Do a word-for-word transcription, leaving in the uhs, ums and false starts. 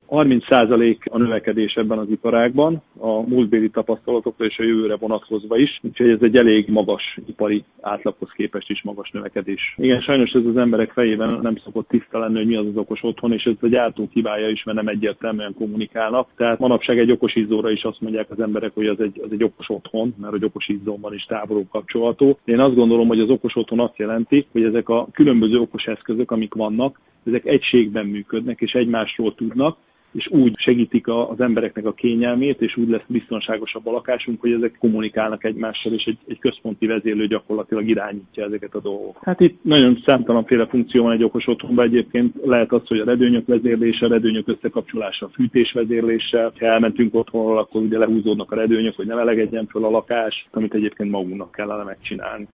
harminc százalék a növekedés ebben az iparágban, a múltbéli tapasztalatokra és a jövőre vonatkozva is, úgyhogy ez egy elég magas ipari átlaghoz képest is magas növekedés. Igen, sajnos ez az emberek fejében nem szokott tiszta lenni, hogy mi az az okos otthon, és ez a gyártók hibája is, mert nem egyértelműen kommunikálnak. Tehát manapság egy okos izzóra is azt mondják az emberek, hogy az egy, az egy okos otthon, mert hogy okos izzóban is távolról kapcsolható. Én azt gondolom, hogy az okos otthon azt jelenti, hogy ezek a különböző okos eszközök, amik vannak, ezek egységben működnek és egymásról tudnak, és úgy segítik az embereknek a kényelmét, és úgy lesz biztonságosabb a lakásunk, hogy ezek kommunikálnak egymással, és egy, egy központi vezérlő gyakorlatilag irányítja ezeket a dolgokat. Hát itt nagyon számtalanféle funkció van egy okos otthonban, egyébként lehet az, hogy a redőnyök vezérlése, a redőnyök összekapcsolása a fűtés vezérléssel. Ha elmentünk otthonról, akkor ugye lehúzódnak a redőnyök, hogy ne melegedjen föl a lakás, amit egyébként magunknak kellene megcsinálni.